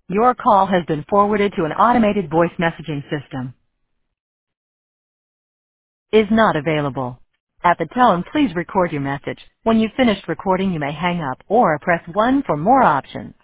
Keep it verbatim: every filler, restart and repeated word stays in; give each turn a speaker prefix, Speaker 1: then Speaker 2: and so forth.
Speaker 1: Your call has been forwarded to an automated voice messaging system. Is not available. At the tone, please record your message. When you've finished recording, you may hang up or press one for more options.